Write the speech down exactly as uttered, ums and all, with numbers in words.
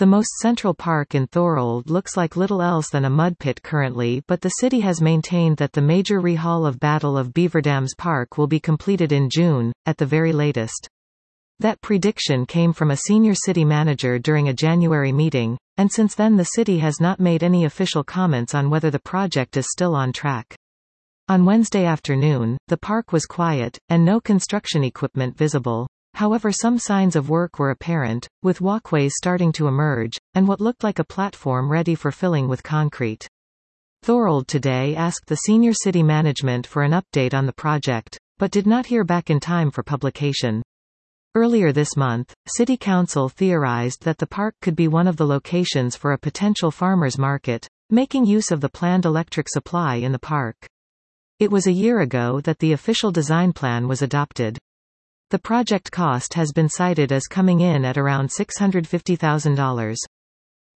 The most central park in Thorold looks like little else than a mud pit currently, but the city has maintained that the major rehaul of Battle of Beaverdams Park will be completed in June, at the very latest. That prediction came from a senior city manager during a January meeting, and since then the city has not made any official comments on whether the project is still on track. On Wednesday afternoon, the park was quiet, and no construction equipment visible. However, some signs of work were apparent, with walkways starting to emerge, and what looked like a platform ready for filling with concrete. Thorold Today asked the senior city management for an update on the project, but did not hear back in time for publication. Earlier this month, City Council theorized that the park could be one of the locations for a potential farmers market, making use of the planned electric supply in the park. It was a year ago that the official design plan was adopted. The project cost has been cited as coming in at around six hundred fifty thousand dollars.